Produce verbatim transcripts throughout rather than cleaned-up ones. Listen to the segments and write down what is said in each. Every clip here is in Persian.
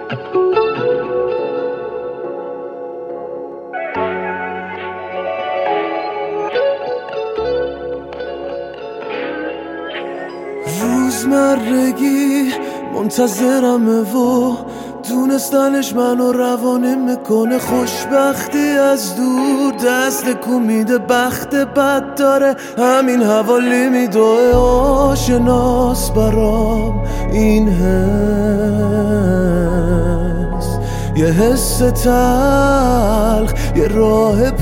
روزمرگی منتظرمه و دونستنش منو روانه میکنه خوشبختی از دور دست کن میده بخت بد داره همین حوالی میدوه آشناس برام این حس یه حس تلخ یه راه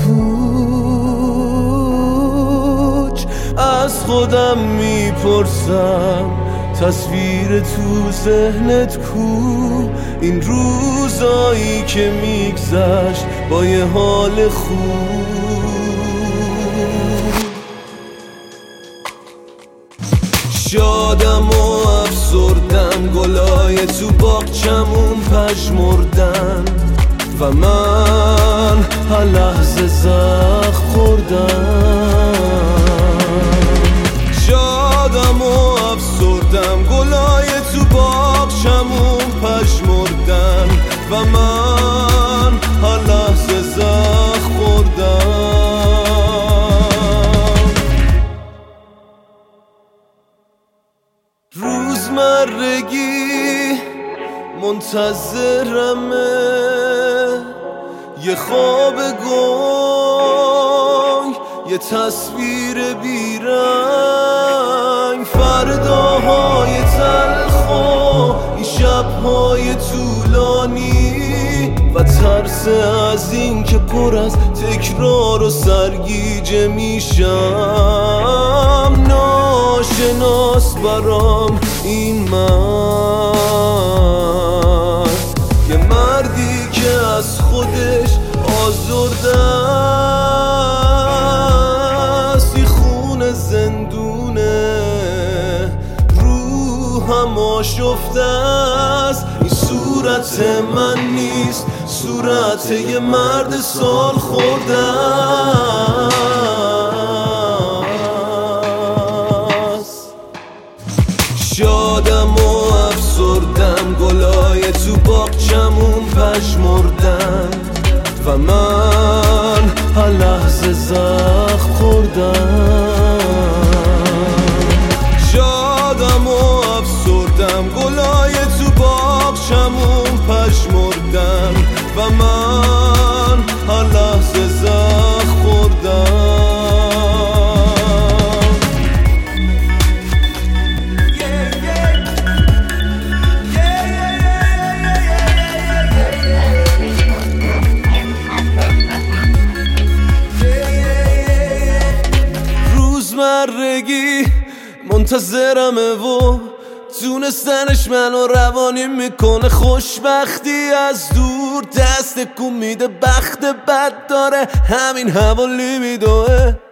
پوچ از خودم میپرسم تصویر تو ذهنت کو این روزایی که میگذشت با یه حال خوب شادم و افسردم گلای تو باغچمون پژمردن و من هر لحظه زخم خوردم شادم و افسردم گلای تو باغچمون پژمردن و من هر لحظه زخم خوردم روزمرگی منتظرمه یه خواب گنگ یه تصویر بیرنگ فرداهای تلخ و این شبهای طولانی و ترس از این که پر از تکرار و سرگیجه میشم ناشناس برام این مرد یه مردی که از خودش آزرده است این خونه زندونه روحم آشفته است این صورت من نیست صورت یه مرد سال خورده است شادم و افسردم گلای تو باغچمون پژمردن و من هر لحظه زخم خوردم شادم و افسردم گلای تو باغچمون پژمردن و من هر لحظه زخم خوردم روزمرگی منتظرمه و دونستنش منو روانی میکنه خوشبختی از دور دست کن میده بخت بد داره همین حوالی میدوه